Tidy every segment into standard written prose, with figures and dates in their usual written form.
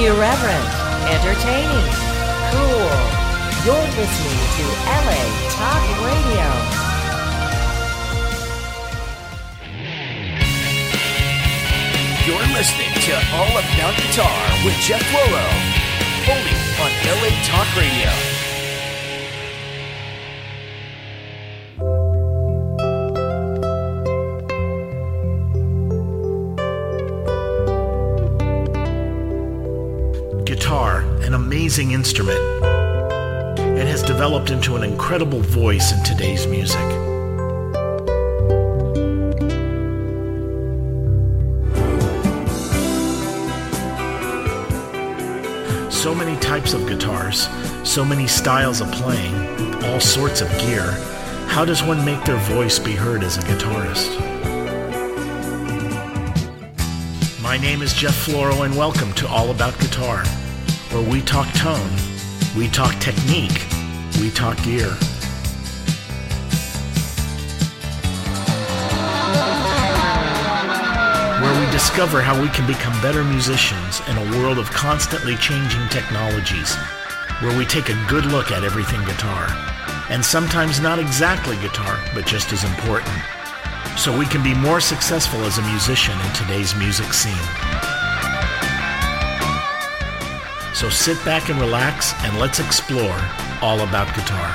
Irreverent, entertaining, cool. You're listening to LA Talk Radio. You're listening to All About Guitar with Jeff Floro, only on LA Talk Radio. Guitar, an amazing instrument. It has developed into an incredible voice in today's music. So many types of guitars, so many styles of playing, all sorts of gear. How does one make their voice be heard as a guitarist? My name is Jeff Floro, and welcome to All About Guitar, where we talk tone, we talk technique, we talk gear. Where we discover how we can become better musicians in a world of constantly changing technologies. Where we take a good look at everything guitar, and sometimes not exactly guitar, but just as important, so we can be more successful as a musician in today's music scene. So sit back and relax, and let's explore all about guitar.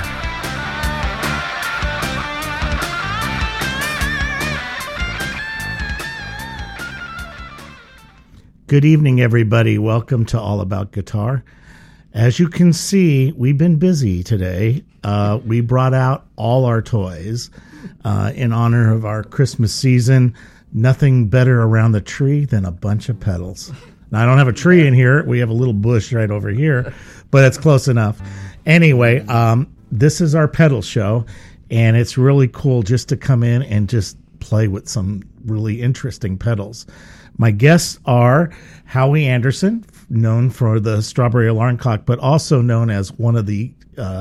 Good evening, everybody. Welcome to All About Guitar. As you can see, we've been busy today. We brought out all our toys in honor of our Christmas season. Nothing better around the tree than a bunch of pedals. Now, I don't have a tree in here. We have a little bush right over here, but it's close enough. Anyway, this is our pedal show, and it's really cool just to come in and just play with some really interesting pedals. My guests are Howie Anderson, known for the Strawberry Alarm Clock, but also known as one of the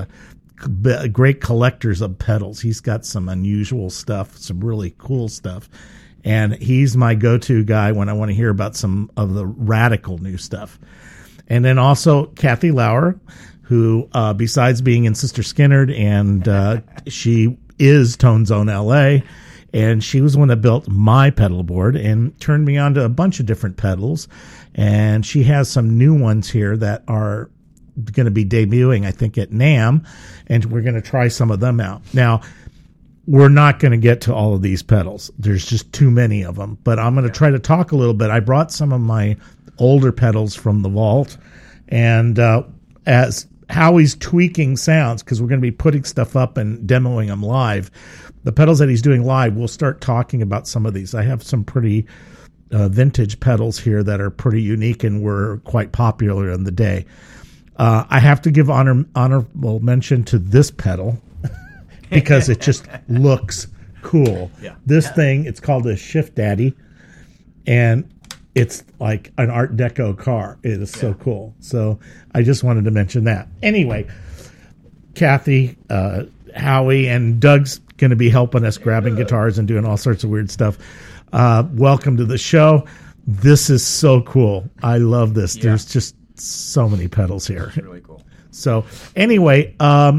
great collectors of pedals. He's got some unusual stuff, some really cool stuff. And he's my go-to guy when I want to hear about some of the radical new stuff. And then also Kathy Lauer, who, besides being in Sister Skynyrd, and she is Tone Zone LA, and she was the one that built my pedal board and turned me on to a bunch of different pedals. And she has some new ones here that are going to be debuting, I think, at NAMM, and we're going to try some of them out. Now, we're not going to get to all of these pedals. There's just too many of them. But I'm going to try to talk a little bit. I brought some of my older pedals from the vault, and as Howie's tweaking sounds, because we're going to be putting stuff up and demoing them live, the pedals that he's doing live, we'll start talking about some of these. I have some pretty vintage pedals here that are pretty unique and were quite popular in the day. I have to give honorable mention to this pedal because it just looks cool. Yeah. This thing, it's called a Shift Daddy, and it's like an Art Deco car. It is so cool. So I just wanted to mention that. Anyway, Kathy, Howie, and Doug's going to be helping us grabbing guitars and doing all sorts of weird stuff. Welcome to the show. This is so cool. I love this. Yeah. There's just so many pedals here. It's really cool. So anyway,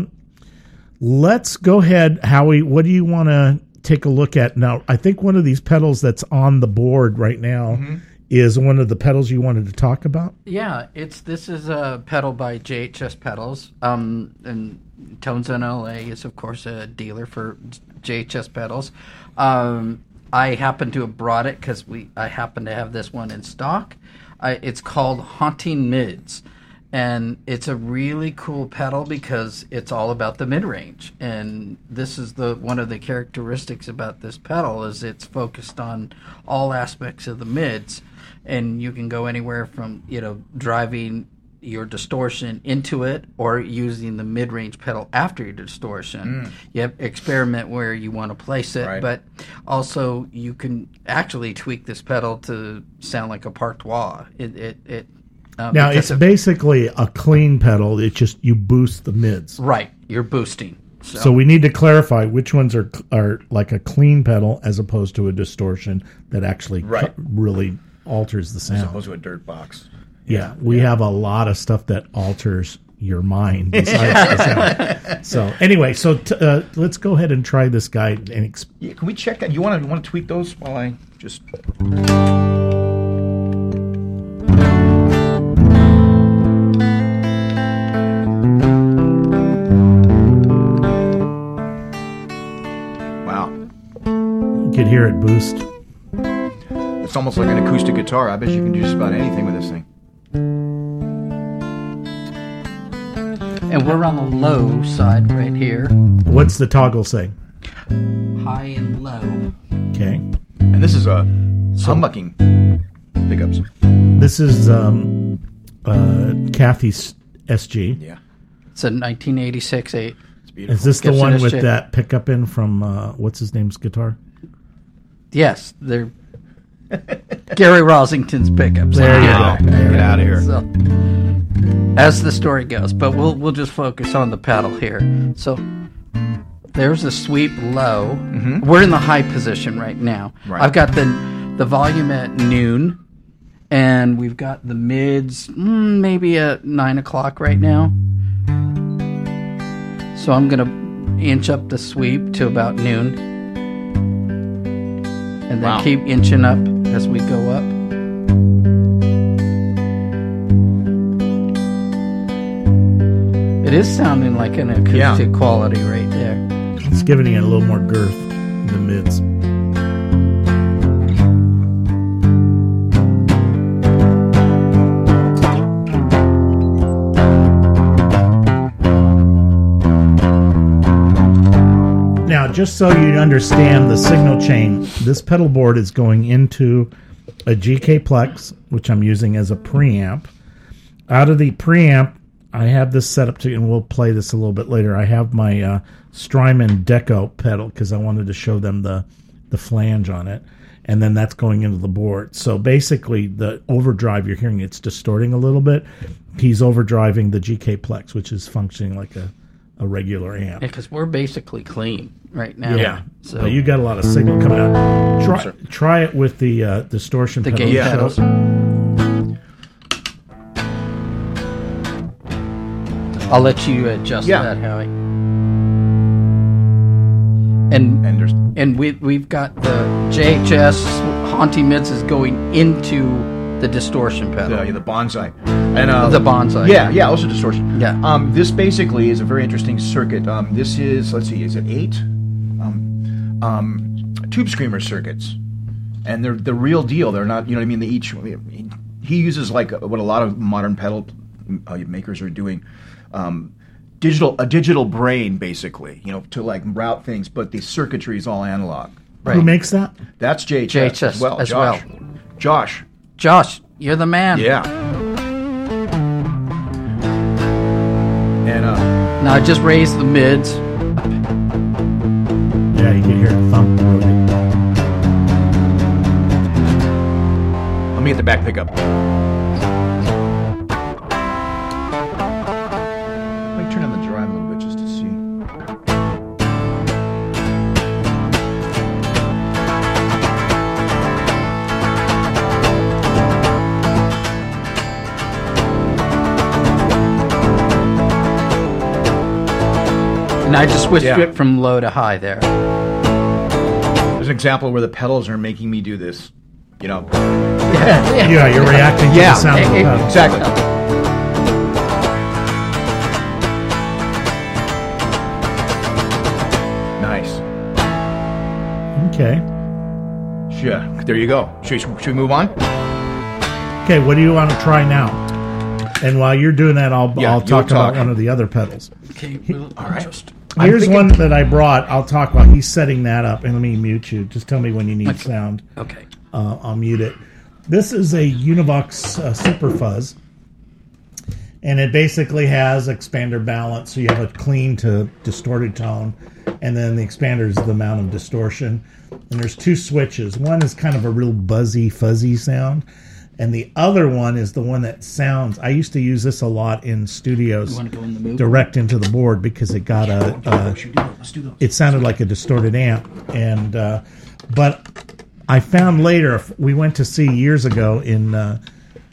let's go ahead. Howie, what do you want to take a look at? Now, I think one of these pedals that's on the board right now is one of the pedals you wanted to talk about. Yeah, this is a pedal by JHS Pedals. And Tone Zone LA is, of course, a dealer for JHS pedals. I happen to have brought it because I happen to have this one in stock. It's called Haunting Mids, and it's a really cool pedal because it's all about the mid-range. And this is one of the characteristics about this pedal is it's focused on all aspects of the mids, and you can go anywhere from driving your distortion into it or using the mid-range pedal after your distortion. You have experiment where you want to place it, but also you can actually tweak this pedal to sound like a Partois. Now, it's basically a clean pedal. It's just you boost the mids. Right, you're boosting. So we need to clarify which ones are like a clean pedal as opposed to a distortion that actually really alters the sound. As opposed to a dirt box. Yeah, we have a lot of stuff that alters your mind. Besides the sound. So anyway, let's go ahead and try this guy. And can we check that? You want to tweak those while I just... Wow. You could hear it boost. It's almost like an acoustic guitar. I bet you can do just about anything with this thing. And we're on the low side right here. What's the toggle say? High and low. Okay. And this is a humbucking pickups. This is Kathy's SG. Yeah. It's a 1986 8. It's beautiful. Is this the Gibson one with SG. that pickup in from, what's his name's guitar? Yes, they're Gary Rosington's pickups. There you Wow. go. Get out of here. So, as the story goes, but we'll just focus on the pedal here. So there's a sweep low. Mm-hmm. We're in the high position right now. Right. I've got the volume at noon, and we've got the mids maybe at 9 o'clock right now. So I'm gonna inch up the sweep to about noon, and then Wow. keep inching up as we go up. It is sounding like an acoustic quality right there. It's giving you a little more girth in the mids. Now, just so you understand the signal chain, this pedal board is going into a GK Plex, which I'm using as a preamp. Out of the preamp, I have this set up to, and we'll play this a little bit later. I have my Strymon Deco pedal because I wanted to show them the flange on it, and then that's going into the board. So basically, the overdrive you're hearing, it's distorting a little bit. He's overdriving the GK Plex, which is functioning like a regular amp. Yeah, because we're basically clean right now. Yeah, So but you got a lot of signal coming out. Try it with the distortion the pedal. gain Yeah. pedals. I'll let you adjust Yeah. that, Howie. And there's And we've got the JHS Haunty Mids is going into the distortion pedal. the bonsai. And The bonsai. Yeah, also distortion. Yeah. This basically is a very interesting circuit. This is, let's see, is it 8? Tube screamer circuits. And they're the real deal. They're not, you know what I mean? They each, he uses like what a lot of modern pedal makers are doing. A digital brain, basically, to like route things, but the circuitry is all analog. Right. Who makes that? That's JHS, JHS as well. as Josh. well. Josh. Josh, you're the man. Yeah. And Now I just raised the mids. Yeah, you can hear it thump. let me get the back pickup. Let me turn on the drive a little bit just to see. And I just switched Yeah. it from low to high there. There's an example where the pedals are making me do this. Yeah, you're reacting to the sound of the pedal. Exactly. Nice. Okay. Yeah, there you go. Should we move on? Okay, what do you want to try now? And while you're doing that, I'll Yeah, talk you'll about talk. one of the other pedals. Okay, All right. Here's one that I brought. I'll talk while he's setting that up. And let me mute you. Just tell me when you need sound. Okay. I'll mute it. This is a Univox Super Fuzz. And it basically has expander balance. So you have a clean to distorted tone. And then the expander is the amount of distortion. And there's two switches. One is kind of a real buzzy, fuzzy sound. And the other one is the one that sounds... I used to use this a lot in studios. You want to go in the move? Direct into the board because it got it sounded like a distorted amp. And but I found later, we went to see years ago in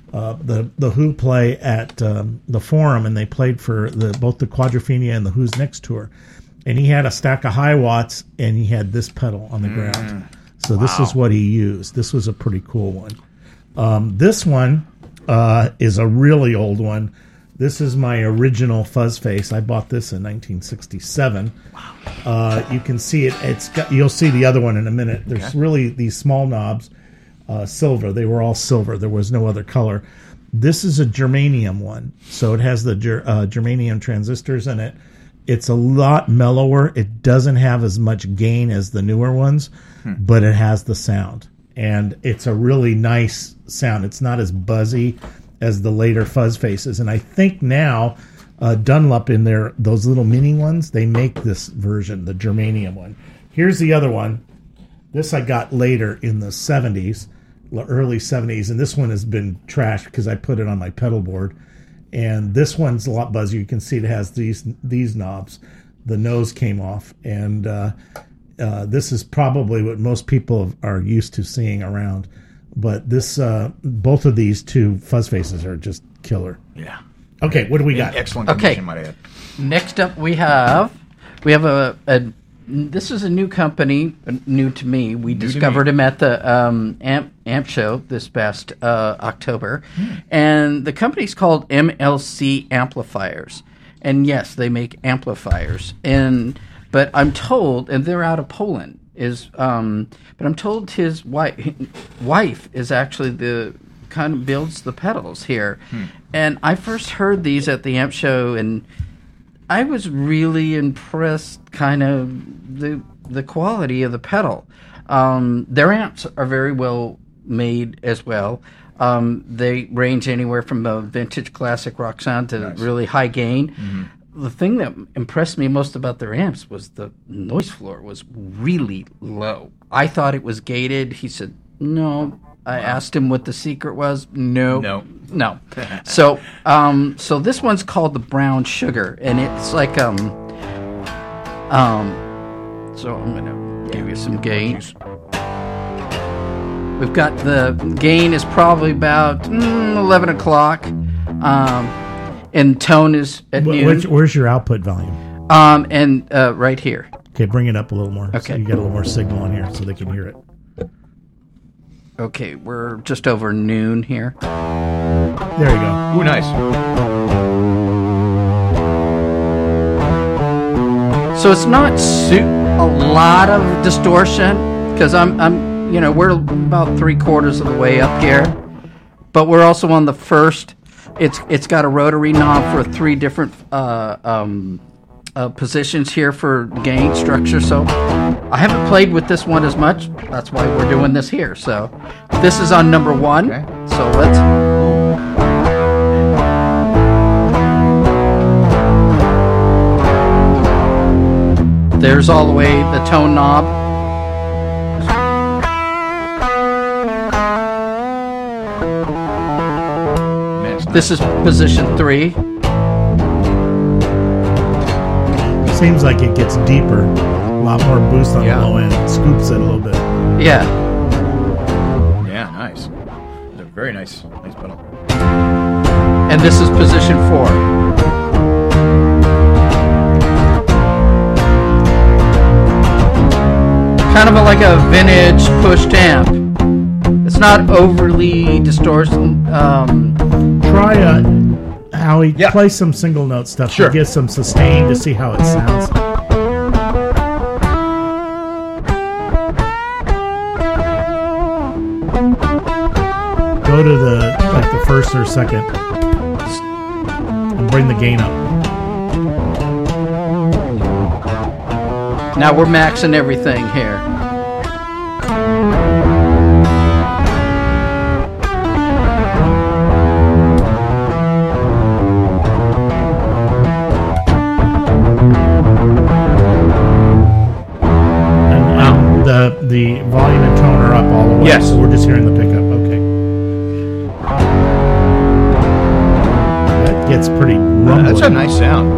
The Who play at the Forum, and they played for both the Quadrophenia and the Who's Next tour. And he had a stack of high watts, and he had this pedal on the ground. So this is what he used. This was a pretty cool one. This one is a really old one. This is my original fuzz face. I bought this in 1967. Wow. You can see it. You'll see the other one in a minute. There's really these small knobs, silver. They were all silver. There was no other color. This is a germanium one. So it has the germanium transistors in it. It's a lot mellower. It doesn't have as much gain as the newer ones, but it has the sound. And it's a really nice sound. It's not as buzzy as the later fuzz faces. And I think now Dunlop in those little mini ones, they make this version, the germanium one. Here's the other one. This I got later in the 70s, early 70s. And this one has been trashed because I put it on my pedal board. And this one's a lot buzzier. You can see it has these knobs. The nose came off. And this is probably what most people are used to seeing around. But this, both of these two fuzz faces are just killer. Yeah. Okay, what do we got? Excellent condition, might I add. Next up, we have a this is a new company, new to me. We discovered him at the AMP show this past October, and the company's called MLC Amplifiers. And yes, they make amplifiers. But I'm told, and they're out of Poland. But I'm told his wife is actually the kind of builds the pedals here. And I first heard these at the AMP show, and I was really impressed, kind of the quality of the pedal. Their amps are very well made as well. They range anywhere from a vintage classic rock sound to really high gain. The thing that impressed me most about their amps was the noise floor was really low. I thought it was gated. He said, no. I asked him what the secret was. No. So this one's called the Brown Sugar, and it's like So I'm gonna give you some gain. We've got the gain is probably about 11 o'clock, and tone is at noon. Where's your output volume? Right here. Okay, bring it up a little more. Okay, so you got a little more signal on here, so they can hear it. Okay, we're just over noon here. There you go. Ooh, nice. So it's not a lot of distortion because we're about 3/4 of the way up here, but we're also on the first. It's got a rotary knob for 3 different positions here for gain structure. So I haven't played with this one as much. That's why we're doing this here. So this is on number 1. Okay. So let's. There's all the way the tone knob. This is position 3. Seems like it gets deeper. A lot more boost on the low end. Scoops it a little bit. Yeah. Yeah, nice. They're very nice pedal. And this is position 4. Kind of like a vintage pushed amp. It's not overly distorted. Try Howie, play some single note stuff to get some sustain to see how it sounds. Go to the first or second and bring the gain up. Now we're maxing everything here. The volume and tone are up all the way. Yes. So we're just hearing the pickup. Okay. That gets pretty rumbly. That's a nice sound.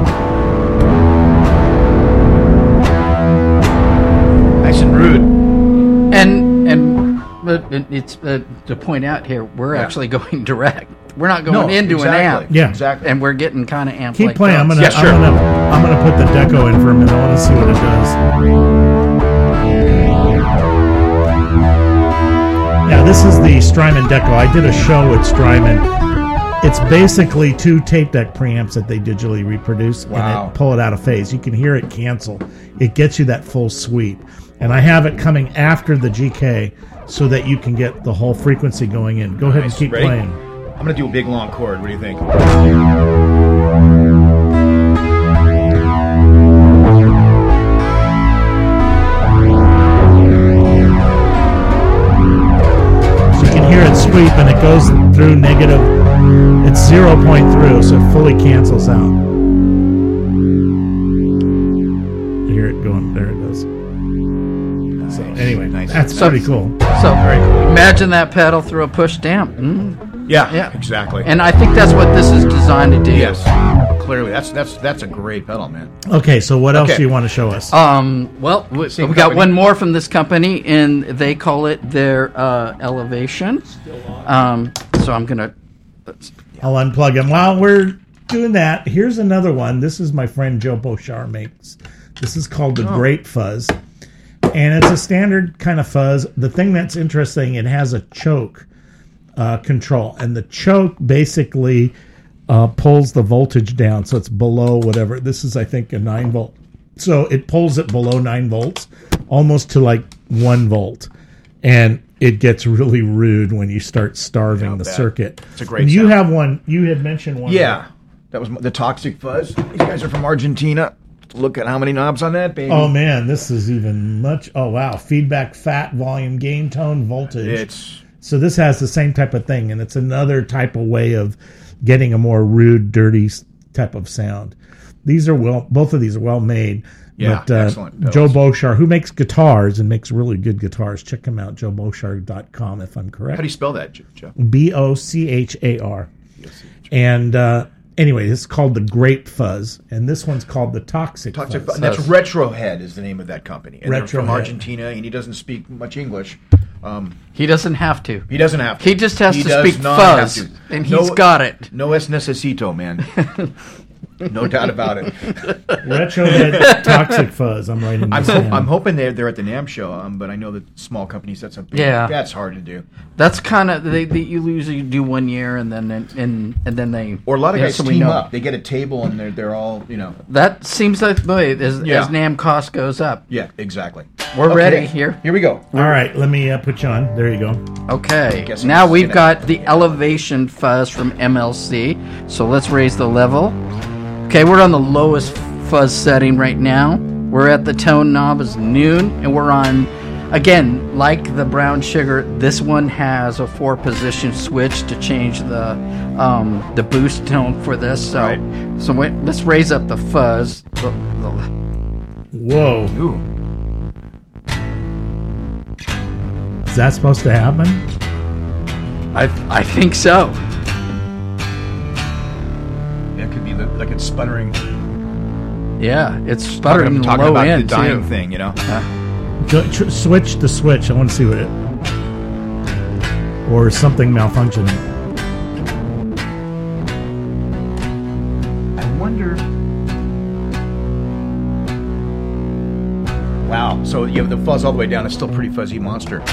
Nice and rude. And it's to point out here, we're actually going direct. we're not going into an amp. Yeah. exactly. And we're getting kind of amped. Keep like playing. those. I'm gonna put the deco in for a minute. I want to see what it does. Yeah, this is the Strymon deco. I did a show with Strymon. It's basically 2 tape deck preamps that they digitally reproduce and it pull it out of phase. You can hear it cancel. It gets you that full sweep. And I have it coming after the GK so that you can get the whole frequency going in. Go ahead and keep Ready? playing. I'm going to do a big long chord. What do you think? So you can hear it sweep and it goes through negative. It's 0 point through, so it fully cancels out. You hear it going. There it goes. So anyway, that's pretty cool. So imagine that pedal through a push damp. Yeah, exactly. And I think that's what this is designed to do. Yes, clearly that's a great pedal, man. Okay, so what else do you want to show us? Well, we got one more from this company, and they call it their Elevation. So I'm gonna. I'll unplug him. While we're doing that, here's another one. This is my friend Joe Beauchard makes. This is called the Great Fuzz. And it's a standard kind of fuzz. The thing that's interesting, it has a choke control. And the choke basically pulls the voltage down. So it's below whatever. This is, I think, a 9 volt. So it pulls it below 9 volts, almost to like 1 volt. And it gets really rude when you start starving the circuit. It's a great and you sound. have one. You had mentioned one. Yeah, that was the Toxic Fuzz. These guys are from Argentina. Look at how many knobs on that, baby. Oh man, this is even much. Oh wow, feedback, fat, volume, gain, tone, voltage. So this has the same type of thing, and it's another type of way of getting a more rude, dirty type of sound. These are both of these are well made. Yeah, but, excellent. Joe Beauchard, who makes guitars and makes really good guitars, check him out, joebeauchard.com if I'm correct. How do you spell that, Jeff? Beauchar. And anyway, this is called the Grape Fuzz, and this one's called the Toxic Fuzz. And that's Retrohead is the name of that company. And they're from Retrohead. Argentina, and he doesn't speak much English. He doesn't have to. He doesn't have to. He just has He to does speak not fuzz, have to. and he's got it. No es necesito, man. No doubt about it. Retrohead Toxic Fuzz. I'm writing this down. I'm hoping they're at the NAMM show, but I know that small companies, that's that's hard to do. That's kind of they you usually do 1 year and then they Or a lot of guys so we team know. up. They get a table and they're all That seems like the way as NAMM cost goes up. Yeah, exactly. We're ready here. Here we go. All right, let me put you on. There you go. Okay. Guess Now I'm we've gonna- got the Elevation Fuzz from MLC. So let's raise the level. Okay, we're on the lowest fuzz setting right now. We're at the tone knob is noon, and we're on, again, like the Brown Sugar, this one has a 4-position switch to change the boost tone for this. So, let's raise up the fuzz. Whoa. Ooh. Is that supposed to happen? I think so. That could be like it's sputtering. Yeah, it's sputtering talking low about end the dying too. thing, Switch the switch. I want to see what it... Or something malfunctioning. I wonder. Wow. So you have the fuzz all the way down. It's still a pretty fuzzy monster.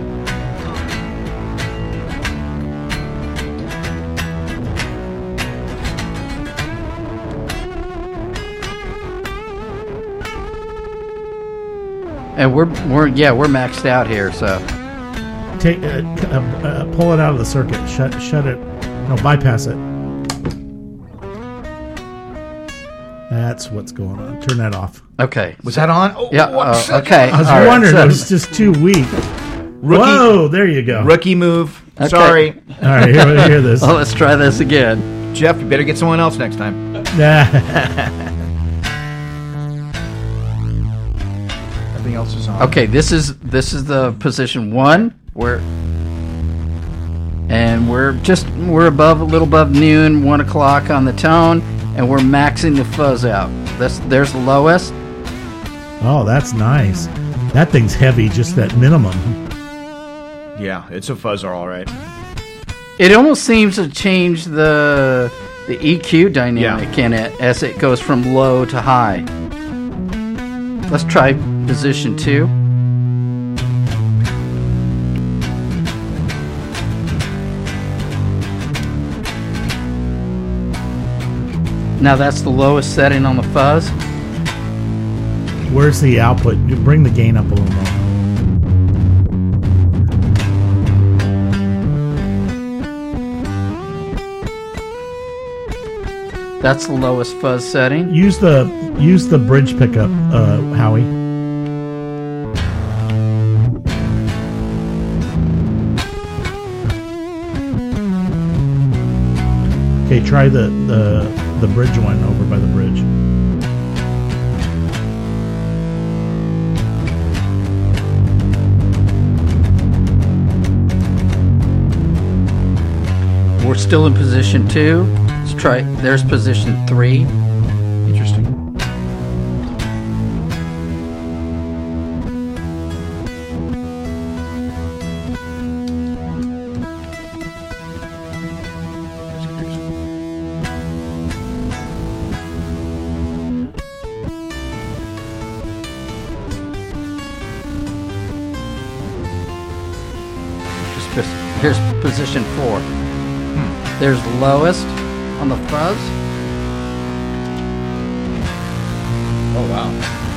And we're maxed out here. So Take pull it out of the circuit. Shut it. No, bypass it. That's what's going on. Turn that off. okay. Was that on? Oh, Yeah. 1 second. Okay. I was All right, wondering. so- It was just too weak. Whoa! There you go. Rookie move. Okay. Sorry. All right, hear this. Oh, let's try this again. Jeff, you better get someone else next time. Nothing else is on. Okay, this is the position 1. We're above a little above noon, 1 o'clock on the tone, and we're maxing the fuzz out. There's the lowest. Oh, that's nice. That thing's heavy, just that minimum. Yeah, it's a fuzzer, all right. It almost seems to change the EQ dynamic in it as it goes from low to high. Let's try position 2. Now that's the lowest setting on the fuzz. Where's the output? Bring the gain up a little more. That's the lowest fuzz setting. Use the bridge pickup, Howie. Okay, try the bridge one over by the bridge. We're still in position 2. Let's try. There's position 3. Interesting. Here's position 4. There's lowest on the fuzz. Oh, wow.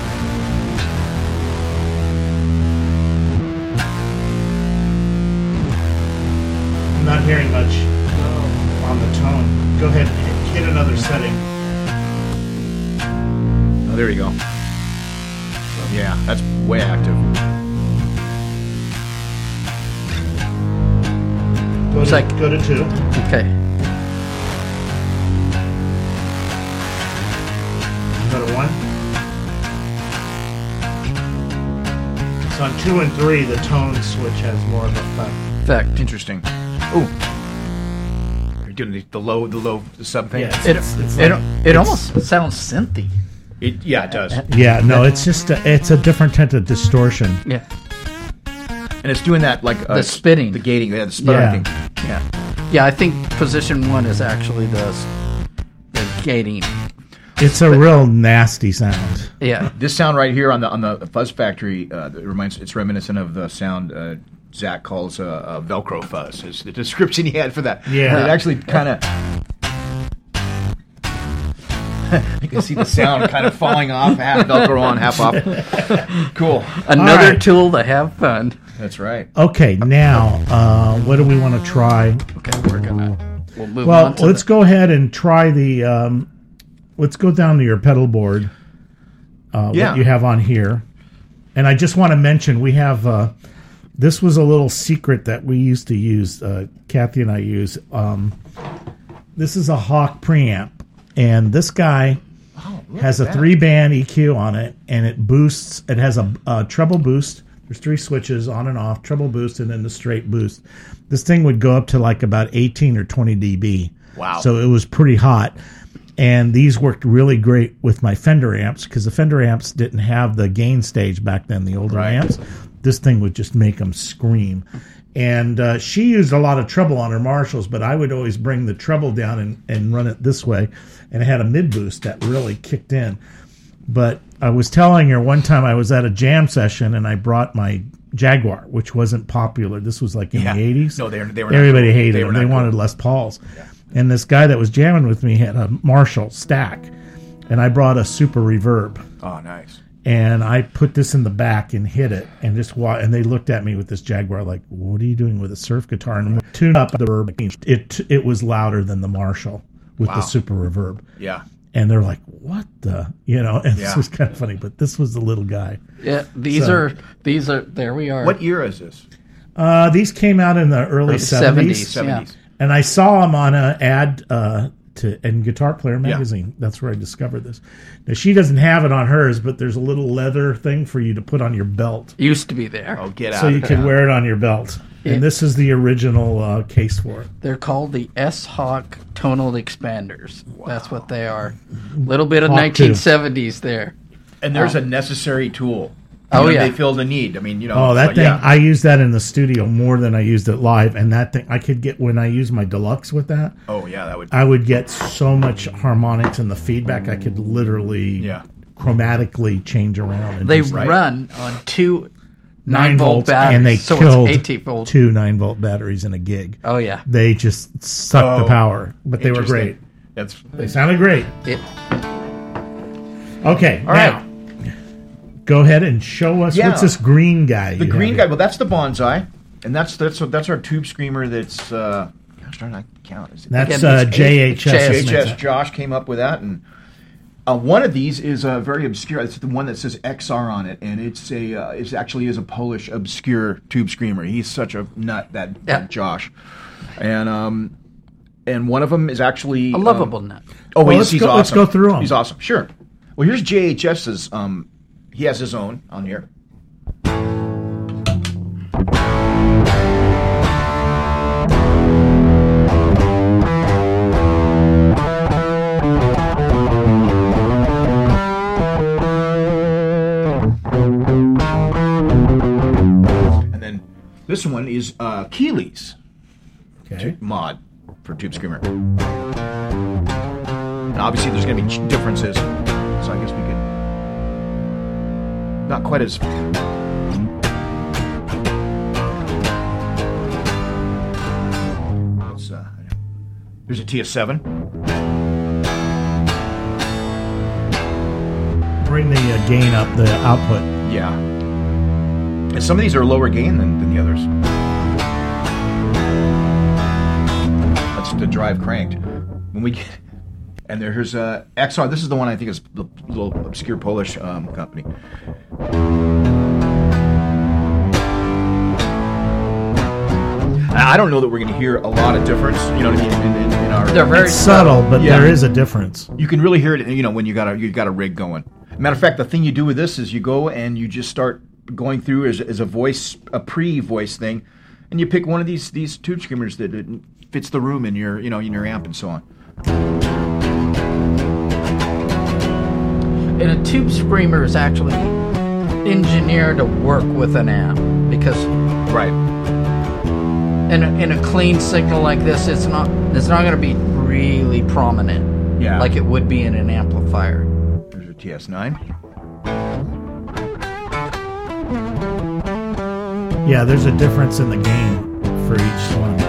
I'm not hearing much on the tone. Go ahead and hit another setting. Oh, there you go. Yeah, that's way active. Go to 2. Okay. Go to 1. So on 2 and 3, the tone switch has more of a Effect. Interesting. Oh, you're doing the low sub thing. Yeah, It almost sounds synthy. It does. Yeah, no, it's just it's a different type of distortion. Yeah. And it's doing that like The spitting. the gating, the sputtering Yeah. thing. Yeah. Yeah, I think position 1 is actually the gating. It's a real nasty sound. Yeah. This sound right here on the Fuzz Factory, it's reminiscent of the sound Zach calls a Velcro fuzz. Is the description he had for that? Yeah. It actually kind of. You can see the sound kind of falling off, half Velcro on, half off. Cool. Another All right. tool to have fun. That's right. Okay, now what do we want to try? Okay, we'll move Well, on to let's go ahead and try the. Let's go down to your pedal board. Yeah. What you have on here, and I just want to mention we have. This was a little secret that we used to use. Kathy and I use. This is a Hawk preamp, and this guy has a 3-band EQ on it, and it boosts. It has a treble boost. There's 3 switches on and off, treble boost, and then the straight boost. This thing would go up to like about 18 or 20 dB. Wow. So it was pretty hot. And these worked really great with my Fender amps because the Fender amps didn't have the gain stage back then, the older amps. This thing would just make them scream. And she used a lot of treble on her Marshalls, but I would always bring the treble down and run it this way. And it had a mid boost that really kicked in. But I was telling her one time I was at a jam session and I brought my Jaguar, which wasn't popular. This was like in the 80s. No, they were not Everybody cool. hated them. They wanted Les Pauls. Yeah. And this guy that was jamming with me had a Marshall stack. And I brought a Super Reverb. Oh, nice. And I put this in the back and hit it. And just and they looked at me with this Jaguar like, what are you doing with a surf guitar? And tuned up the reverb. It was louder than the Marshall with the Super Reverb. Yeah. And they're like, what the, and this was kind of funny, but this was the little guy. Yeah, these are, there we are. What year is this? These came out in the early 70s. Yeah. And I saw them on an ad in Guitar Player magazine. Yeah. That's where I discovered this. Now, she doesn't have it on hers, but there's a little leather thing for you to put on your belt. Used to be there. Oh, get out so of you could wear it on your belt. And this is the original case for it. They're called the S-Hawk tonal expanders. Wow. That's what they are. A little bit of Hawk 1970s there. And there's a necessary tool Oh, yeah. They feel the need. I mean, Oh, that thing! yeah. I use that in the studio more than I used it live, and that thing I could get when I use my deluxe with that. Oh yeah, that would. I would get so much harmonics and the feedback. I could literally chromatically change around. And They just, run on two 9 9-volt volts, batteries, and they so killed it's 18 volt. 2 9-volt batteries in a gig. Oh yeah, They just sucked the power, but they were great. They sounded great. Okay, All now right. go ahead and show us what's this green guy. The green guy. Well, that's the Bonsai, and that's our tube screamer. That's I'm trying to count. That's Again, JHS. JHS. Josh came up with that, and one of these is very obscure. It's the one that says XR on it, and it's actually a Polish obscure tube screamer. He's such a nut, that Josh, and one of them is actually a lovable nut. Oh, Well, he's let's awesome. go through 'em. He's awesome. Sure. Well, here's JHS's. He has his own on here. And then this one is Keeley's mod for Tube Screamer. And obviously there's going to be differences, so I guess we could not quite as here's a TS7. Bring the gain up, the output. Yeah, and some of these are lower gain than the others. That's the drive cranked. When we get, and here's XR. This is the one I think is the little obscure Polish company. I don't know that we're going to hear a lot of difference. You know what I mean? In our, They're very It's subtle, but Yeah. there is a difference. you can really hear it. You know when you got a rig going. Matter of fact, the thing you do with this is you go and you just start going through as a pre-voice thing, and you pick one of these tube screamers that fits the room in your in your amp and so on. And a tube screamer is actually engineered to work with an amp because Right. in a clean signal like this, it's not going to be really prominent, Yeah. like it would be in an amplifier. There's your TS9. Yeah, there's a difference in the gain for each one.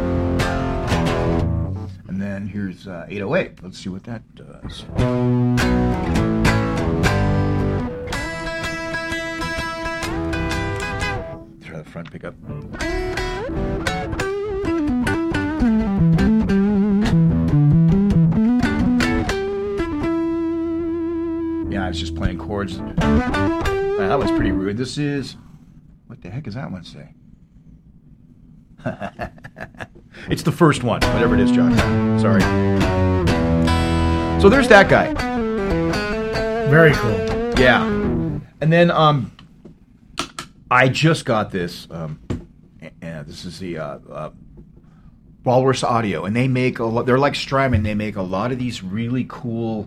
And then here's 808. Let's see what that does. Try the front pickup. Yeah, I was just playing chords. That was pretty rude. This is... What the heck does that one say? It's the first one, whatever it is, John. Sorry. So there's that guy. Very cool. Yeah. And then I just got this. And this is the Walrus Audio, and they make a lot. They're like Strymon. They make a lot of these really cool,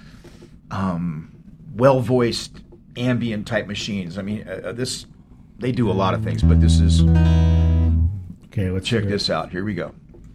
well-voiced ambient type machines. I mean, they do a lot of things, but this is. Okay, let's Check hear it. this out. Here we go.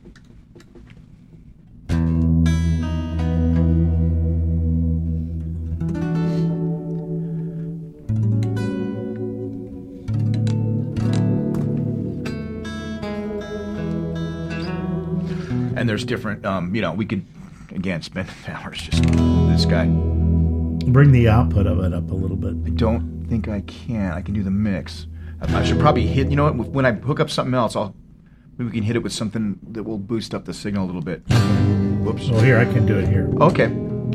And there's different, we could, again, spend hours just this guy. Bring the output of it up a little bit. I don't think I can. I can do the mix. I should probably hit, you know what, when I hook up something else, maybe we can hit it with something that will boost up the signal a little bit. Whoops. Well, here, I can do it here. Okay.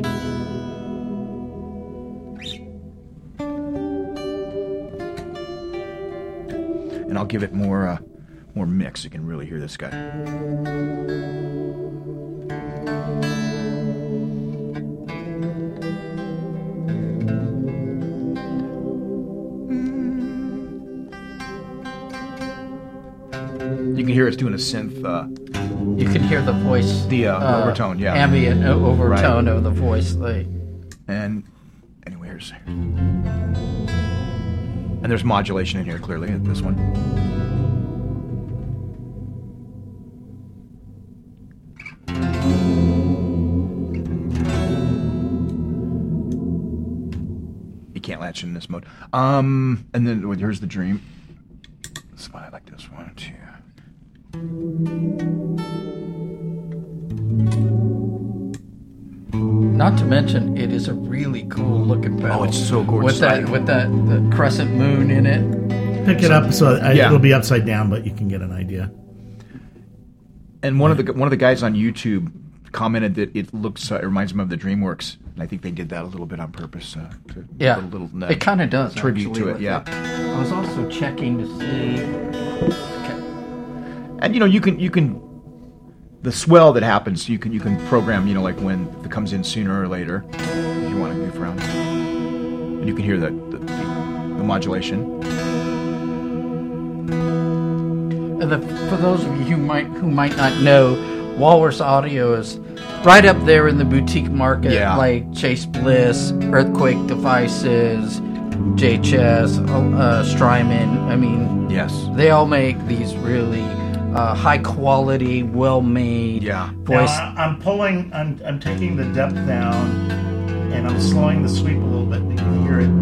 And I'll give it more mix. You can really hear this guy. You can hear it's doing a synth. You can hear the voice, The overtone, yeah. ambient overtone Right. of the voice. And anyway, here's. And there's modulation in here clearly at this one. You can't latch in this mode. And then here's the Dream. So I like this one too. Not to mention, it is a really cool looking pedal. Oh, it's so gorgeous. With the crescent moon in it. Pick it up so Yeah. it'll be upside down, but you can get an idea. And one of the guys on YouTube commented that it looks it reminds him of the DreamWorks, and I think they did that a little bit on purpose. To Yeah, put a little it kind of does. tribute actually, to it. with Yeah, that. I was also checking to see. Okay. and you can the swell that happens. You can program like when it comes in sooner or later if you want to goof around, and you can hear the modulation. For those of you who might not know, Walrus Audio is right up there in the boutique market, Yeah. like Chase Bliss, Earthquake Devices, JHS, Strymon. I mean, Yes. they all make these really high quality, well made voice. Now, I'm taking the depth down, and I'm slowing the sweep a little bit. You can hear it.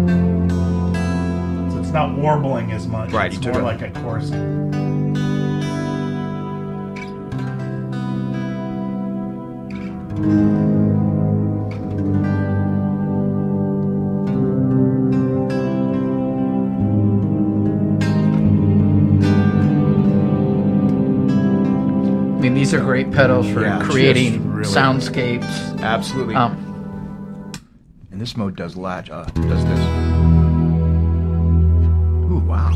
So it's not warbling as much. Right, It's you took more a- like a chorus. I mean, these are great pedals for Yeah, creating just really- soundscapes. Absolutely. And this mode does does this. Ooh, wow.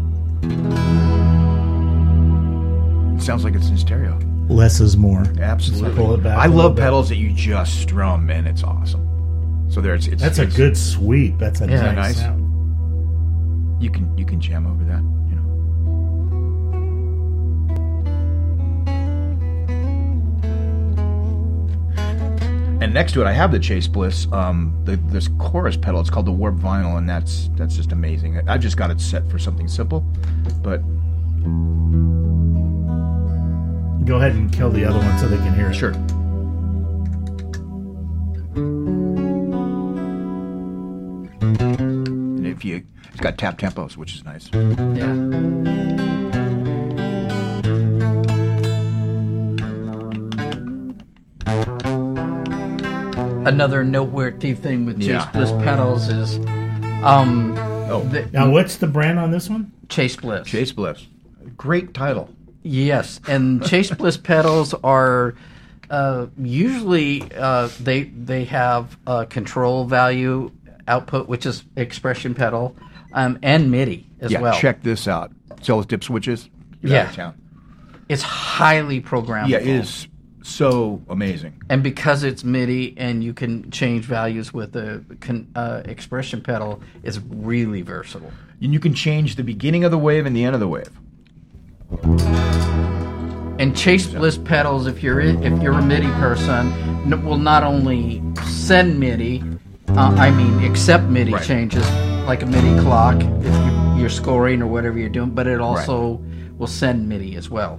It sounds like it's in stereo. Less is more. Absolutely. Just pull it back I a little love bit. pedals that you just strum, man. It's awesome. So there, it's That's a good sweep. That's a Yeah, nice nice. sound. You can jam over that. And next to it, I have the Chase Bliss, this chorus pedal. It's called the Warp Vinyl, and that's just amazing. I just got it set for something simple, but Go ahead and kill the other one so they can hear it. sure. And it's got tap tempos, which is nice. Yeah. Another noteworthy thing with Chase Yeah. Bliss pedals is Now, what's the brand on this one? Chase Bliss. Chase Bliss, great title. Yes, and Chase Bliss pedals are usually they have a control value output, which is expression pedal, and MIDI as Yeah, well. check this out. Zealous Dip switches. Get out of town. It's highly programmable. Yeah, it is so amazing. And because it's MIDI and you can change values with the expression pedal, it's really versatile. And you can change the beginning of the wave and the end of the wave. And Chase Bliss pedals, if you're a MIDI person, will not only send MIDI, accept MIDI Right. changes like a MIDI clock if you're scoring or whatever you're doing, but it also will send MIDI as well.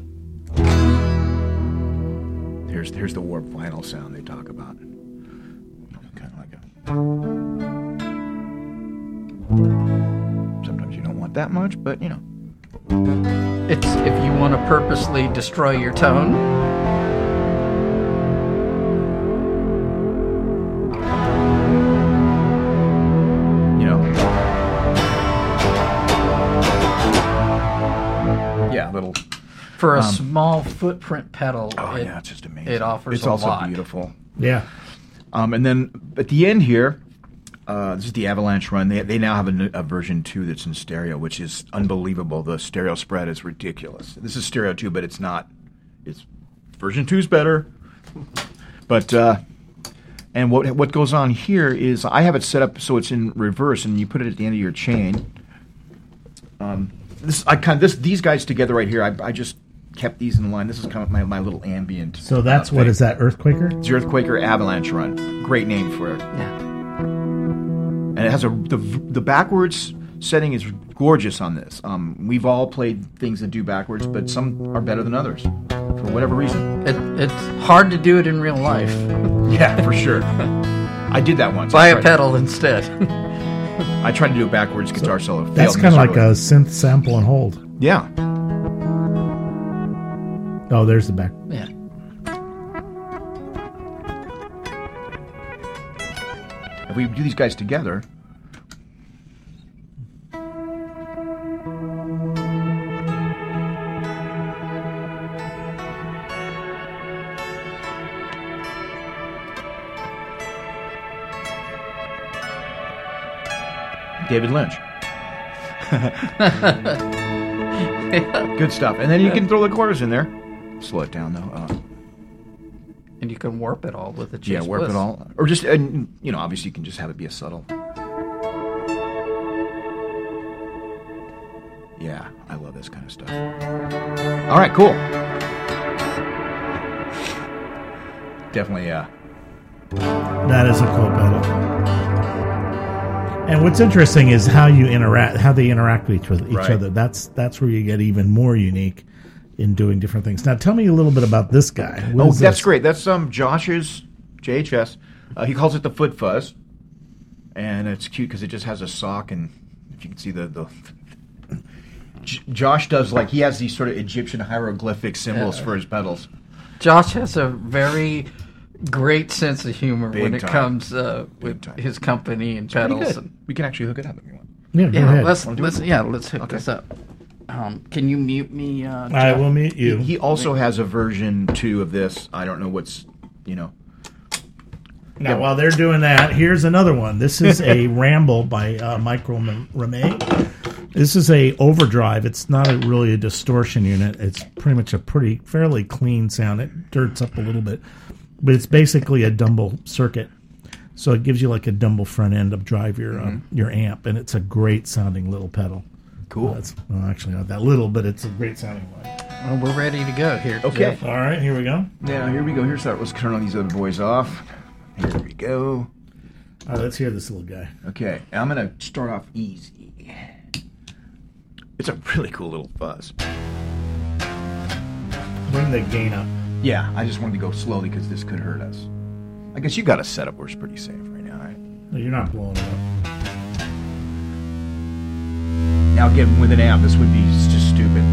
Here's the Warp Vinyl sound they talk about. Kind of like sometimes you don't want that much, but It's if you want to purposely destroy your tone. Yeah, little. For a small footprint pedal, Oh yeah, it's just amazing. it offers It's a also lot. beautiful. Yeah. And then at the end here, this is the Avalanche Run. They now have a version 2 that's in stereo, which is unbelievable. The stereo spread is ridiculous. This is stereo 2, but it's not. It's version 2 is better. But and what goes on here is I have it set up so it's in reverse, and you put it at the end of your chain. These guys together right here. I just kept these in line. This is kind of my little ambient. So that's thing. what is that, Earthquaker? It's the Earthquaker Avalanche Run. Great name for it. Yeah. And it has the backwards setting is gorgeous on this. We've all played things that do backwards, but some are better than others for whatever reason. It's hard to do it in real life. Yeah, for sure. I did that once. Buy a pedal instead. I tried to do a backwards guitar solo. That's kind of like a synth sample and hold. Yeah. Oh, there's the back. Yeah. If we do these guys together. David Lynch. Good stuff. And then you can throw the chorus in there. Slow it down, though. And you can warp it all with a Chase Yeah, warp Bliss. it all. Or just, obviously you can just have it be a subtle. Yeah, I love this kind of stuff. All right, cool. Definitely, That is a cool pedal. And what's interesting is how they interact with each Right. other. That's where you get even more unique in doing different things. Now, tell me a little bit about this guy. What is that's this? great. That's Josh's JHS. He calls it the Foot Fuzz, and it's cute because it just has a sock, and if you can see the Josh does he has these sort of Egyptian hieroglyphic symbols for his pedals. Josh has a very great sense of humor Big when it time. comes Big with time. his company and Pretty pedals. good. We can actually hook it up if you want. Yeah, go Yeah, ahead. let's hook this up. Can you mute me? I Jeff? will mute you. He also has a version 2 of this. I don't know what's. Now, while they're doing that, here's another one. This is a Ramble by Mike Ramey. This is a overdrive. It's not really a distortion unit. It's pretty much a fairly clean sound. It dirts up a little bit, but it's basically a Dumble circuit. So it gives you like a Dumble front end to drive your amp, and it's a great sounding little pedal. Cool. It's actually not that little, but it's a great sounding one. Well, we're ready to go here. Okay. Jeff. All right, here we go. Now here we go. Let's turn all these other boys off. Here we go. All right, let's hear this little guy. Okay, I'm gonna start off easy. It's a really cool little fuzz. Bring the gain up. Yeah, I just wanted to go slowly because this could hurt us. I guess you got a setup where it's pretty safe right now, right? No, you're not blowing it up. Now again, with an amp, this would be just stupid.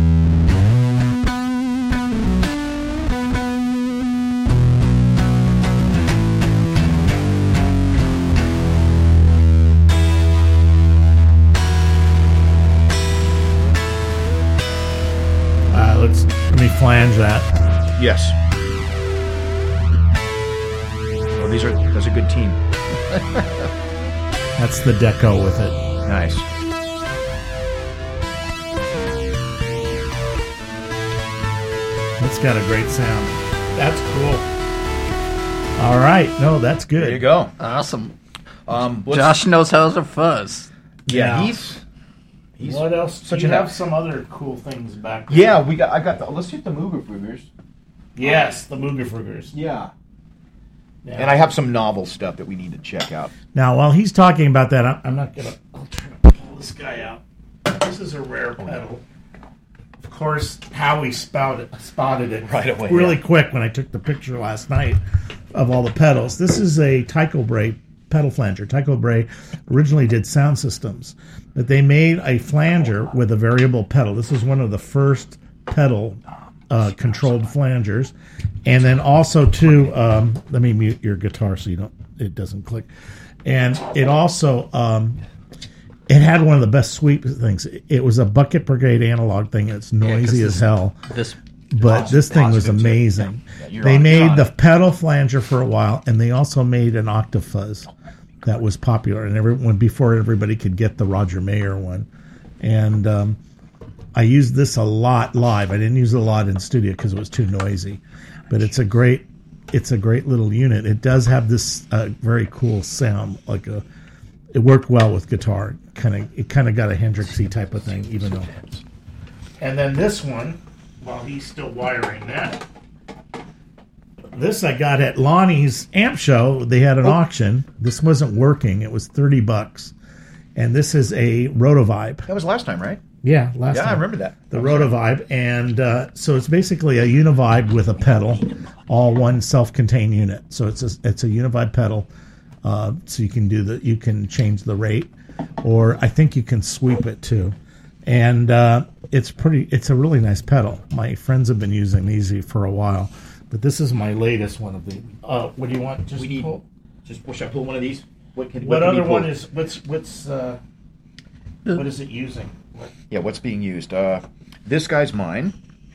Let me flange that. Yes. Oh, that's a good team. That's the deco with it. Nice. It's got a great sound. That's cool. All right. No, that's good. There you go. Awesome. Josh. Josh knows how to fuzz. Yeah, Now, he's what else? such Do you an- have some other cool things back there? Yeah, I got the. Let's hit the Moogerfugers. Yes, the Moogerfugers. Yeah. Yeah. And I have some novel stuff that we need to check out. Now, while he's talking about that, I'm not going to... I'll try to pull this guy out. This is a rare pedal. Of course, Howie spotted it Right away, really yeah. quick when I took the picture last night of all the pedals. This is a Tycho Brahe pedal flanger. Tycho Brahe originally did sound systems, but they made a flanger with a variable pedal. This is one of the first pedal controlled flangers. And then also too, let me mute your guitar so it doesn't click. And it also, it had one of the best sweep things. It was a Bucket Brigade analog thing. It's noisy as hell. But this thing was amazing. They made the pedal flanger for a while, and they also made an octave fuzz that was popular. And before everybody could get the Roger Mayer one. And I used this a lot live. I didn't use it a lot in studio because it was too noisy. But it's a great little unit. It does have this very cool sound. It worked well with guitar. It kind of got a Hendrixy type of thing, even though. And then this one, while he's still wiring that, this I got at Lonnie's amp show. They had an auction. This wasn't working. It was $30, And this is a Rotovibe. That was last time, right? Yeah, last Yeah, time. I remember that. The Rotovibe. And so it's basically a Univibe with a pedal, all one self-contained unit. So it's a Univibe pedal. So you can change the rate, or I think you can sweep it too. And it's a really nice pedal. My friends have been using these for a while, but this is my latest one of the. What do you want? Just pull. Should I pull one of these? What other one is what is it using? Yeah, what's being used? This guy's mine.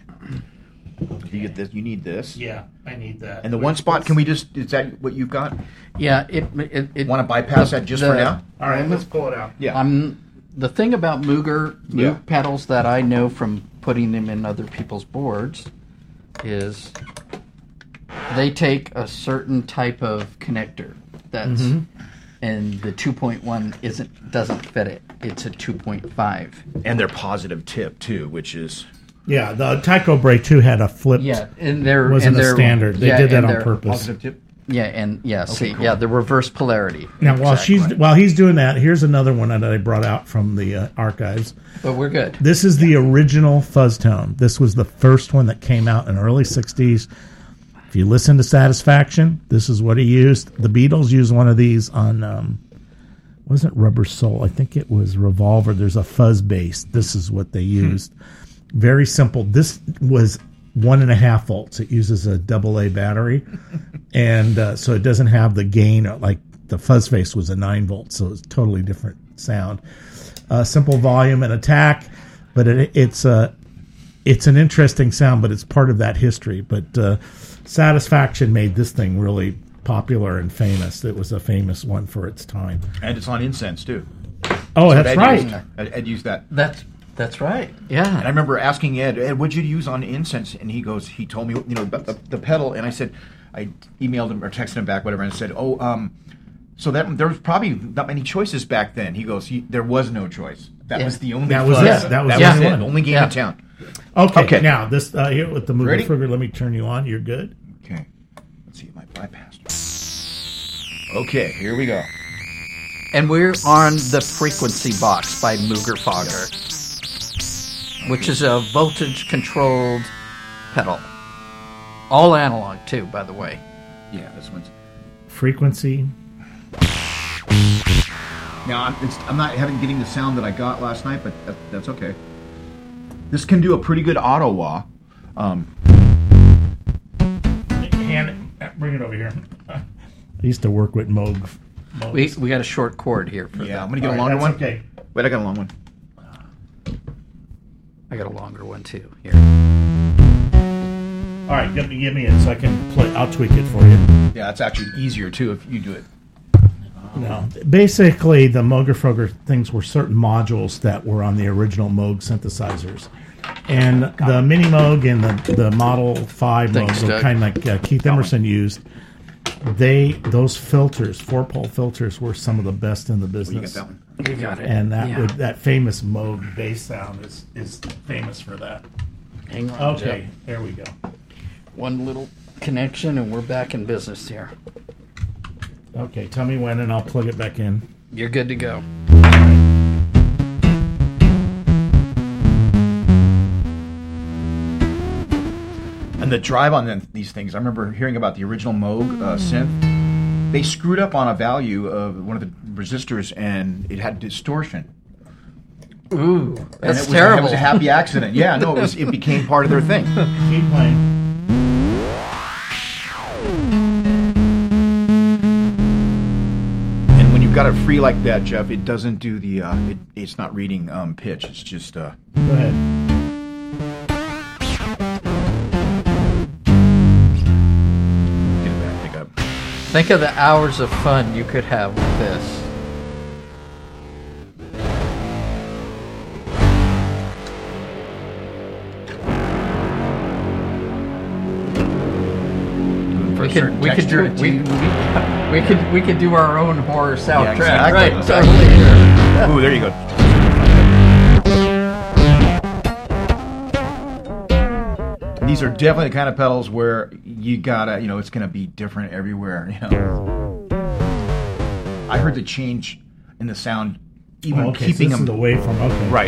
You get this. You need this. Yeah, I need that. And the one spot. Can we just? Is that what you've got? Yeah, it Want to bypass that just for now? All right, let's pull it out. Yeah. The thing about Moog Yeah. pedals that I know from putting them in other people's boards is they take a certain type of connector that's and the 2.1 doesn't fit it. It's a 2.5. And their positive tip too, which is Yeah, the Tyco Brake 2 had a flipped. Yeah, and they're wasn't and a they're- standard. They yeah, did that and on they're- purpose. positive tip. Yeah, see, cool. yeah, the reverse polarity. Now, while Exactly. he's doing that, here's another one that I brought out from the archives. But we're good. This is the original fuzz tone. This was the first one that came out in the early 60s. If you listen to Satisfaction, this is what he used. The Beatles used one of these on, wasn't Rubber Soul? I think it was Revolver. There's a fuzz bass. This is what they used. Very simple. This was 1.5 volts. It uses a AA battery. And so it doesn't have the gain, like the fuzz face was a 9 volt, so it's totally different sound. Simple volume and attack, but it's an interesting sound, but it's part of that history. But Satisfaction made this thing really popular and famous. It was a famous one for its time. And it's on incense too. Oh, So that's Ed right. used- Ed used that. That's right. And I Yeah. remember asking Ed, what'd you use on incense? And he told me, about the pedal. And I said, I emailed him or texted him back, whatever, and I said, so that there was probably not many choices back then. He goes, there was no choice. That was the only. That was fuzz. it. That was That the was only it. one. Only game Yeah. in town. Okay, Okay. now this here with the movie Ready? figure. Let me turn you on. You're good. Okay. Let's see if my bypassed. Okay, here we go. And we're on the frequency box by Mooger Fogger, which is a voltage-controlled pedal. All analog, too, by the way. Yeah, this one's. Frequency. Now I'm not getting the sound that I got last night, but that's okay. This can do a pretty good auto wah. Bring it over here. I used to work with Moog. We got a short cord here. For Yeah, that. I'm gonna get a longer one. Okay. Wait, I got a long one. I got a longer one, too. Here. All right, give me it so I can play. I'll tweak it for you. Yeah, it's actually easier too if you do it. No, basically the Mooger Froger things were certain modules that were on the original Moog synthesizers, and the Mini Moog and the Model 5 Thanks, Moog, Doug. kind of like Keith Emerson used. Those filters, 4-pole filters, were some of the best in the You business. got that one. You got it. And Yeah. that famous Moog bass sound is famous for that. Hang on, Okay, Jeff. there we go. One little connection, and we're back in business here. Okay, tell me when, and I'll plug it back in. You're good to go. And the drive on these things, I remember hearing about the original Moog synth. They screwed up on a value of one of the resistors, and it had distortion. Ooh, And that's it was, terrible. It was a happy accident. Yeah, no, it became part of their thing. Keep playing. And when you've got it free like that, Jeff, it doesn't do the. It's not reading pitch. It's just. Go ahead. Get it back, pick up. Think of the hours of fun you could have with this. We could do our own horror soundtrack, exactly, right? exactly. Totally. Yeah. Ooh, there you go. And these are definitely the kind of pedals where you gotta, it's gonna be different everywhere. I heard the change in the sound even okay, keeping so this them is away from right.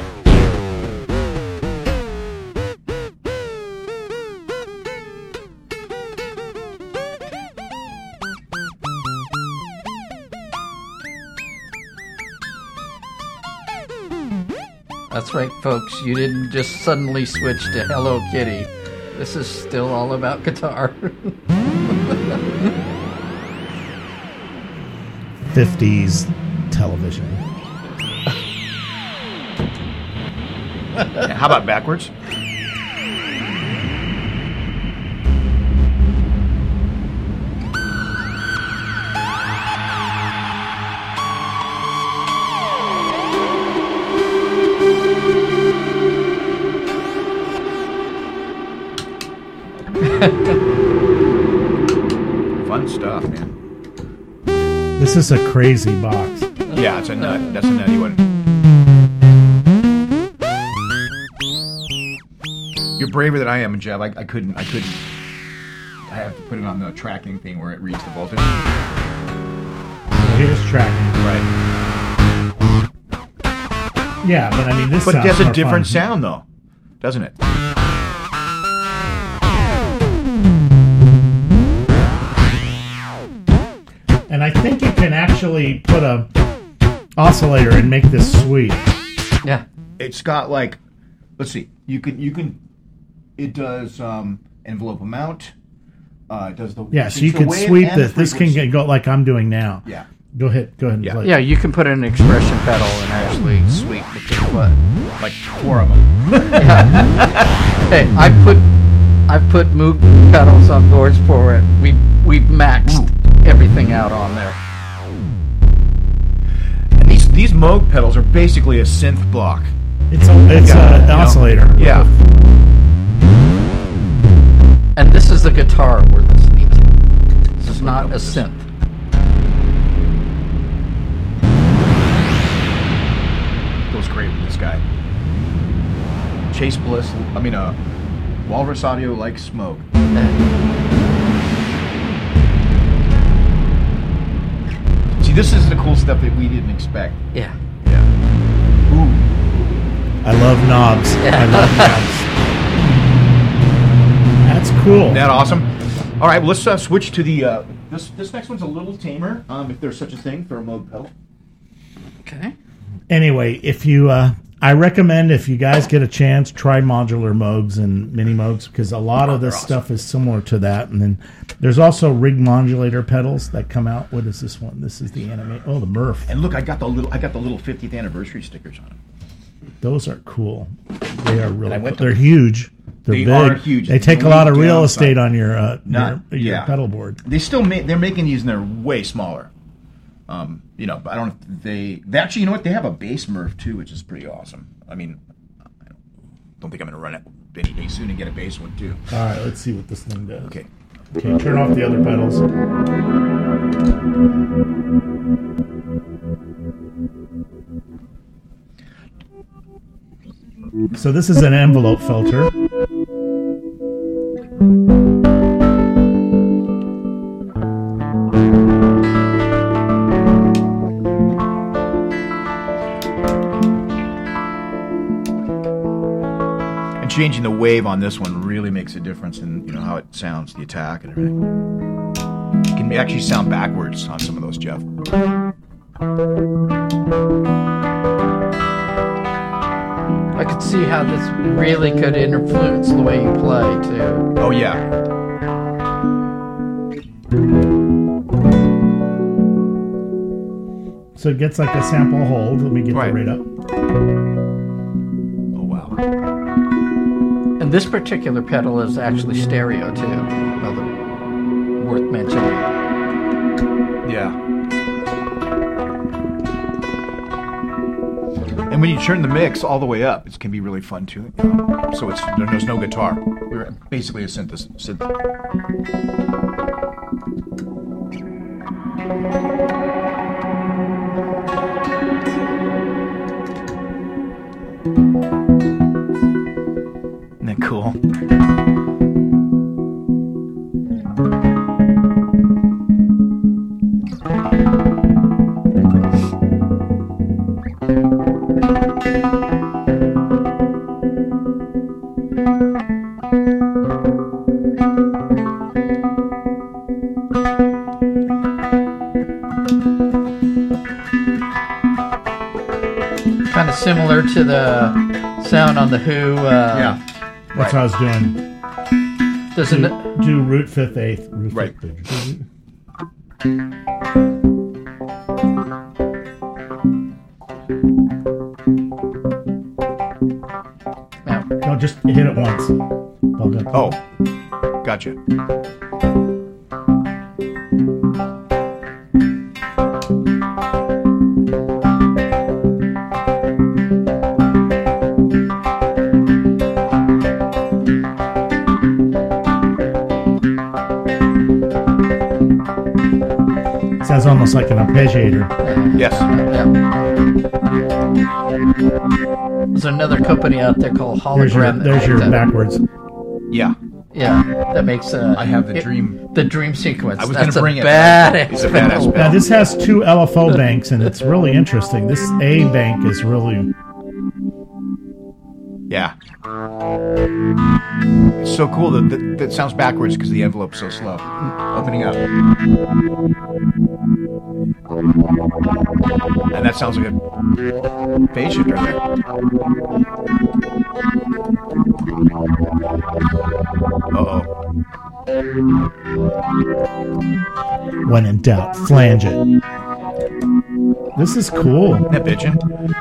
That's right, folks. You didn't just suddenly switch to Hello Kitty. This is still all about guitar. 50s television. How about backwards? Fun stuff, man. This is a crazy box. Yeah, it's a nut. That's a nutty one. You're braver than I am, Jeff. I couldn't. I have to put it on the tracking thing where it reads the voltage. Here's tracking. Right. Yeah, but I mean, this But sounds that's a more different fun. sound, though, doesn't it? And I think you can actually put a oscillator and make this sweet. Yeah. It's got like, let's see. You can. It does envelope amount. It does the Yeah, so it's you the can wave sweep and this. the This can frequency. go like I'm doing now. Yeah. Go ahead and Yeah. play. Yeah, you can put an expression pedal and actually sweep the kick butt. Like 4 of them. Hey, I've put Moog pedals on boards for it. We've maxed everything out on there. And these Moog pedals are basically a synth block. It's an you know? oscillator. Yeah. And this is the guitar we're listening to. This is not a synth. Goes great with this guy. Chase Bliss. Walrus Audio like smoke. See, this is the cool stuff that we didn't expect. Yeah. Yeah. Ooh. I love knobs. Yeah. I love knobs. That's cool. Isn't that awesome? All right, well, let's switch to the. This next one's a little tamer, if there's such a thing for a Moog pedal. Okay. Anyway, if you, I recommend if you guys get a chance, try modular Moogs and mini Moogs because a lot of this they're awesome. stuff is similar to that. And then there's also rig modulator pedals that come out. What is this one? This is the anime. Oh, the Murph. And look, I got the little 50th anniversary stickers on them. Those are cool. They are really. I went Cool. to- They're huge. They're They big. are huge. They take a The lot of only real downside- estate on your Yeah. pedal board. They still they're making these and they're way smaller. But I don't know if they actually, you know what? They have a bass Murph too, which is pretty awesome. I mean, I don't think I'm going to run it any day soon and get a bass one too. All right, let's see what this thing does. Okay. Okay, turn off the other pedals. So this is an envelope filter. And changing the wave on this one really makes a difference in how it sounds, the attack and everything. It can actually sound backwards on some of those, Jeff. I could see how this really could influence the way you play, too. Oh yeah. So it gets like a sample hold. Let me get Right. the rate up. Oh wow. And this particular pedal is actually stereo, too. Worth mentioning. Yeah. And when you turn the mix all the way up, it can be really fun too. So there's no guitar. We're basically a synth. Isn't that cool? similar to the sound on the Who. Yeah. That's what I was doing. There's an Do root fifth eighth. Root Right. fifth eighth. yeah. No, just hit it once. Well done. Oh, gotcha. Sounds almost like an arpeggiator. Yes. Yeah. There's another company out there called Hologram. There's your backwards. Yeah. Yeah, that makes. I have the dream. The dream sequence. I was going That's to bring a it. badass. It's a badass Now pedal. this has 2 LFO banks, and it's really interesting. This A bank is really Yeah. It's so cool that sounds backwards because the envelope's so slow. Opening up. And that sounds like a phase shifter there. Uh-oh. when in doubt, flange it. This is cool. Isn't that bitchin'?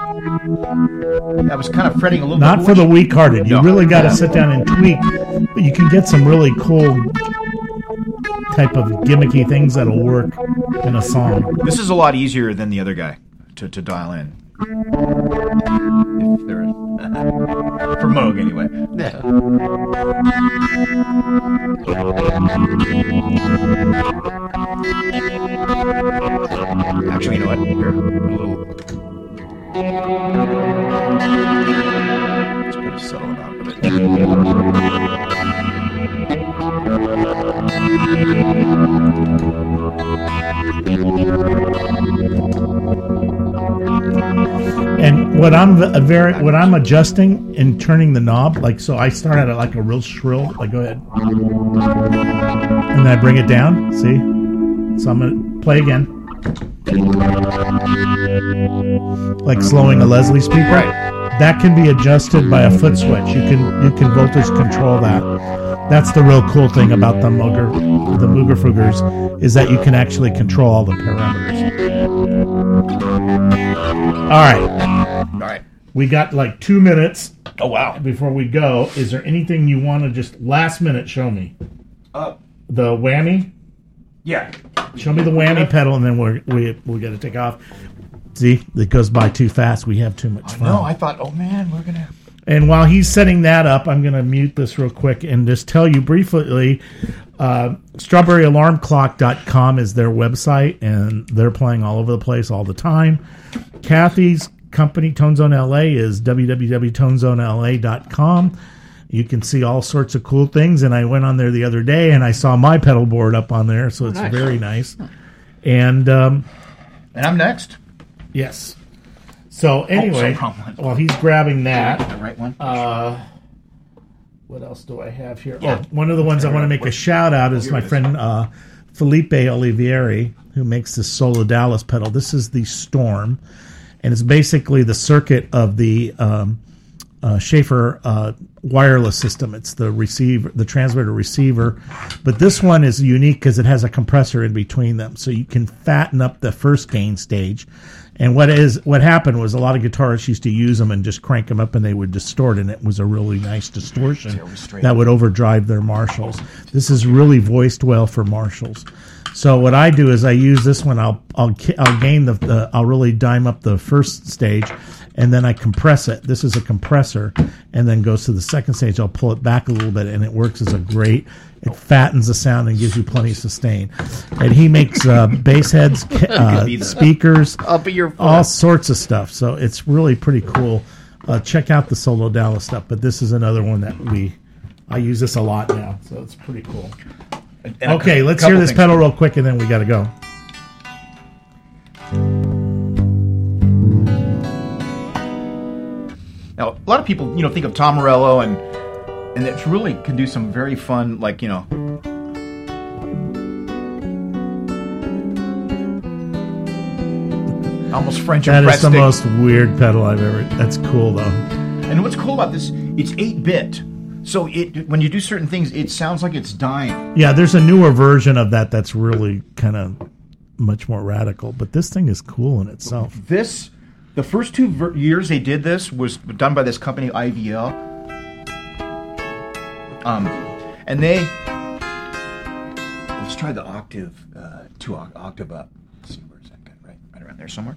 I was kind of fretting a little bit. Not for the weak-hearted. You No. really got to sit down and tweak, but you can get some really cool type of gimmicky things that'll work in a song. This is a lot easier than the other guy to dial in. If there is. For Moog, anyway. Yeah. Actually, you know what? Here, a little. Let's put a subtle amount of it. And what I'm adjusting and turning the knob, like, so I start at like a real shrill, like, go ahead, and then I bring it down. See, so I'm gonna play again, like slowing a Leslie speaker. Right. That can be adjusted by a foot switch. You can voltage control that. That's the real cool thing about the Mooger Foogers, is that you can actually control all the parameters. All right. All right. We got like 2 minutes Oh, wow. before we go. Is there anything you want to just last minute show me? The whammy? Yeah. Show me the whammy pedal, and then we're got to take off. See, it goes by too fast. We have too much fun. No, I thought, oh man, we're gonna. And while he's setting that up, I'm going to mute this real quick and just tell you briefly, strawberryalarmclock.com is their website, and they're playing all over the place all the time. Kathy's company, Tone Zone LA, is www.tonezonela.com. You can see all sorts of cool things, and I went on there the other day, and I saw my pedal board up on there, so it's nice. very nice. And, And I'm next. yes. So anyway, wrong one. while he's grabbing that, The right one. what else do I have here? Yeah. Oh, one of the ones I want to make a shout out is my friend Felipe Olivieri, who makes this Solo Dallas pedal. This is the Storm, and it's basically the circuit of the Schaefer wireless system. It's the receiver, the transmitter receiver, but this one is unique because it has a compressor in between them, so you can fatten up the first gain stage. And what happened was a lot of guitarists used to use them and just crank them up, and they would distort, and it was a really nice distortion that would overdrive their Marshalls. This is really voiced well for Marshalls. So what I do is I use this one. I'll gain I'll really dime up the first stage, and then I compress it. This is a compressor, and then goes to the second stage. I'll pull it back a little bit, and it works as it fattens the sound and gives you plenty of sustain. And he makes bass heads, speakers, I'll be your all sorts of stuff. So it's really pretty cool. Check out the Solo Dallas stuff, but this is another one that I use this a lot now, so it's pretty cool. And Okay, let's hear this pedal real quick, and then we got to go. Now, a lot of people, think of Tom Morello, and it really can do some very fun, Almost French That press is the stick. most weird pedal I've ever. That's cool though. And what's cool about this, it's 8-bit. So when you do certain things, it sounds like it's dying. Yeah, there's a newer version of that that's really kind of much more radical. But this thing is cool in itself. The first 2 years they did this was done by this company, IVL. And they... Let's try the octave, 2-octave up. Let's see, where's that guy? Right around there somewhere.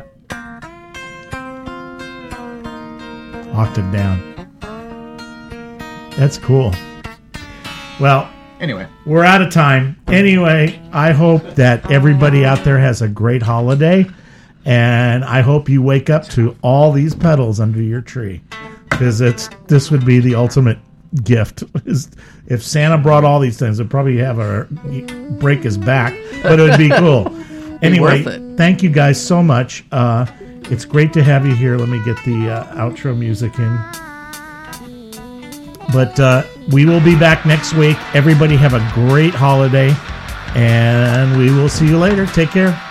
Octave down. That's cool. Well, Anyway. we're out of time. Anyway, I hope that everybody out there has a great holiday. And I hope you wake up to all these pedals under your tree. Because this would be the ultimate gift. If Santa brought all these things, it'd probably break his back. But it would be cool. Anyway, worth it. thank you guys so much. It's great to have you here. Let me get the outro music in. But we will be back next week. Everybody have a great holiday. And we will see you later. Take care.